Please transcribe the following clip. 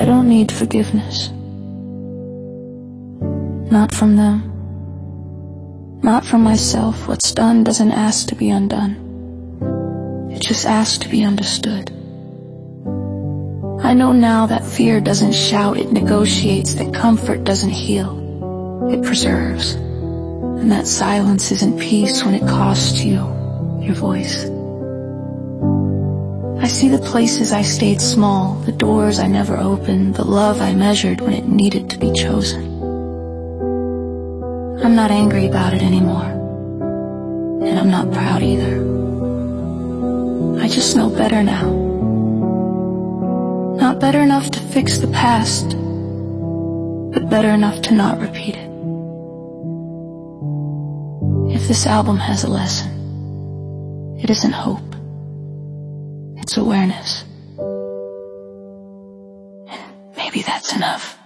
I don't need forgiveness. Not from them. Not from myself. What's done doesn't ask to be undone. It just asks to be understood. I know now that fear doesn't shout, it negotiates, that comfort doesn't heal, it preserves. And that silence isn't peace when it costs you your voice. I see the places I stayed small, the doors I never opened, the love I measured when it needed to be chosen. I'm not angry about it anymore, and I'm not proud either. I just know better now. Not better enough to fix the past, but better enough to not repeat it. If this album has a lesson, it isn't hope. It's awareness. And maybe that's enough.